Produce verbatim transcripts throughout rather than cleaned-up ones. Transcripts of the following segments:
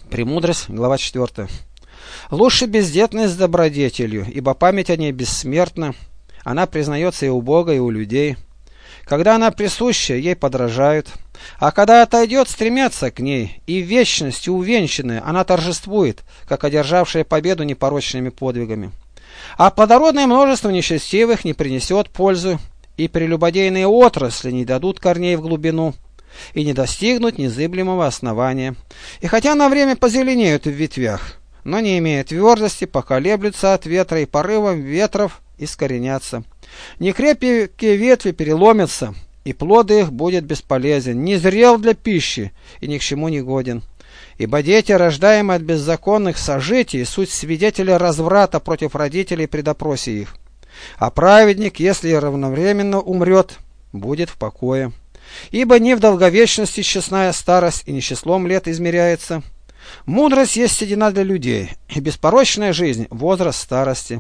Премудрость, глава четвёртая. Лучше бездетность с добродетелью, ибо память о ней бессмертна. Она признается и у Бога, и у людей. Когда она присуща, ей подражают, а когда отойдет, стремятся к ней, и в вечности увенчанная она торжествует, как одержавшая победу непорочными подвигами. А плодородное множество нечестивых не принесет пользу, и прелюбодейные отрасли не дадут корней в глубину, и не достигнут незыблемого основания. И хотя на время позеленеют в ветвях, но не имея твердости, поколеблются от ветра и порывом ветров искоренятся. Некрепкие ветви переломятся, и плод их будет бесполезен, не зрел для пищи и ни к чему не годен. Ибо дети, рождаемые от беззаконных сожитий, суть свидетели разврата против родителей при допросе их. А праведник, если равновременно умрет, будет в покое. Ибо не в долговечности честная старость и не числом лет измеряется. Мудрость есть седина для людей, и беспорочная жизнь – возраст старости.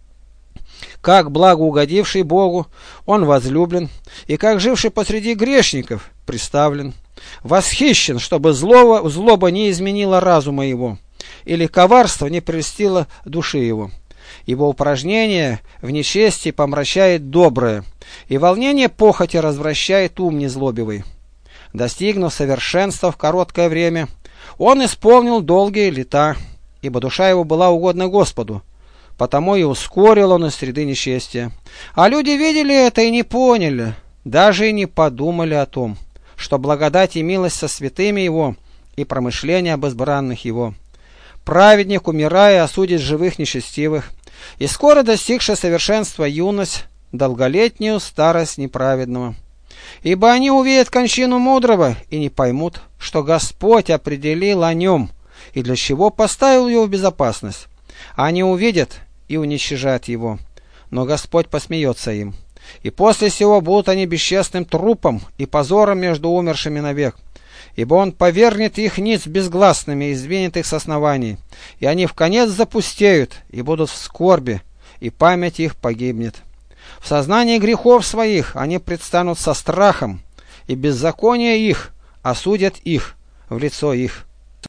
Как благоугодивший Богу, он возлюблен, и как живший посреди грешников приставлен. Восхищен, чтобы злого, злоба не изменила разума его, или коварство не прельстило души его. Ибо упражнение в нечестии помрачает доброе, и волнение похоти развращает ум незлобивый. Достигнув совершенства в короткое время, он исполнил долгие лета, ибо душа его была угодна Господу, потому и ускорил он из среды нечестия. А люди видели это и не поняли, даже и не подумали о том, что благодать и милость со святыми его и промышления об избранных его. Праведник, умирая, осудит живых нечестивых, и скоро достигшая совершенства юность, долголетнюю старость неправедного. Ибо они увидят кончину мудрого и не поймут, что Господь определил о нем и для чего поставил его в безопасность. Они увидят и уничтожат его, но Господь посмеется им. И после сего будут они бесчестным трупом и позором между умершими навек. Ибо он повергнет их ниц безгласными и сдвинет их с оснований, и они вконец запустеют и будут в скорби, и память их погибнет. В сознании грехов своих они предстанут со страхом, и беззаконие их осудят их в лицо их.